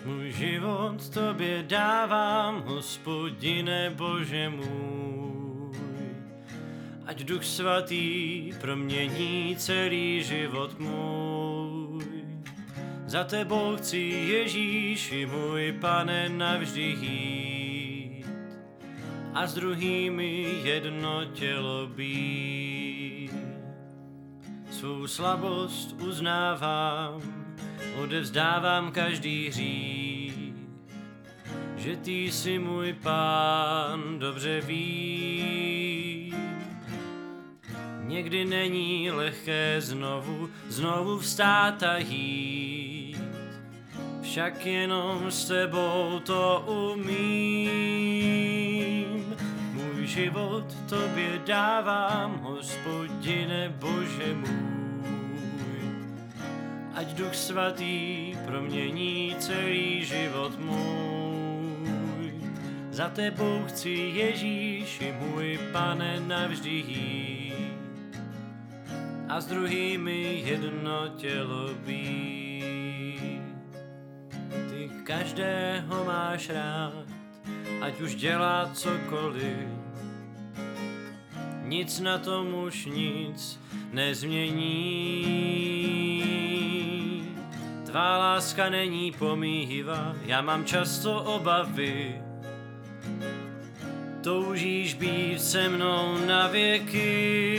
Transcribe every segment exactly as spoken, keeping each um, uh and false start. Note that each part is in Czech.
Můj život tobě dávám, Hospodine Bože můj. Ať Duch Svatý promění celý život můj. Za tebou chci, Ježíši můj Pane, navždy jít a s druhými jedno tělo být. Svou slabost uznávám, odevzdávám každý hřích, že ty jsi můj Pán, dobře vím. Někdy není lehké znovu, znovu vstát a jít, však jenom s tebou to umím. Můj život tobě dávám, Hospodine Bože můj. Ať Duch Svatý promění celý život můj. Za tebou chci, Ježíši můj Pane, navždy jít a s druhými jedno tělo být. Ty každého máš rád, ať už dělá cokoliv, nic na tom už nic nezmění. Tvá láska není pomíjivá, já mám často obavy. Toužíš být se mnou na věky.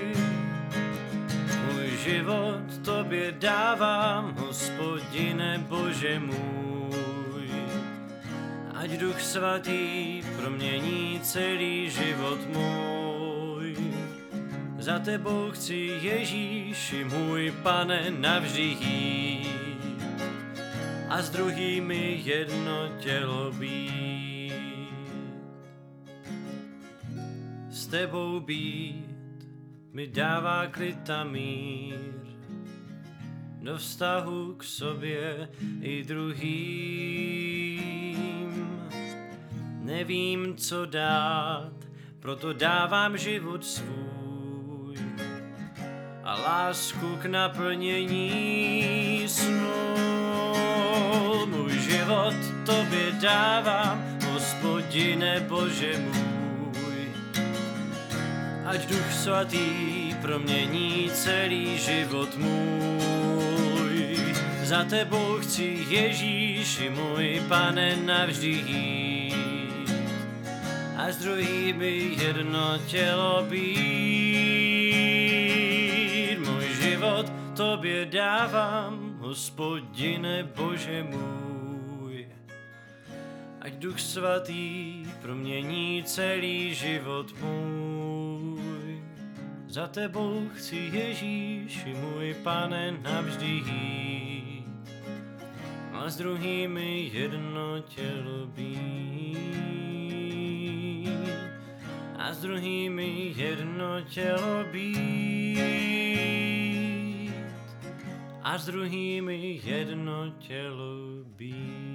Můj život tobě dávám, Hospodine Bože můj. Ať Duch Svatý promění celý život můj. Za tebou chci, Ježíši můj Pane, navždy jít a s druhými jedno tělo být. S tebou být mi dává klid a mír, do vztahu k sobě i druhým. Nevím, co dát, proto dávám život svůj a lásku k naplnění snů. Můj život tobě dávám, Hospodine Bože můj. Ať Duch Svatý promění celý život můj. Za tebou chci, Ježíši můj Pane, navždy jít a s druhými jedno tělo být. Můj život tobě dávám, Hospodine Bože můj. Ať Duch Svatý promění celý život můj. Za tebou chci, Ježíši můj Pane, navždy jít a s druhými jedno tělo být. A s druhými jedno tělo být. A s druhými jedno tělo být.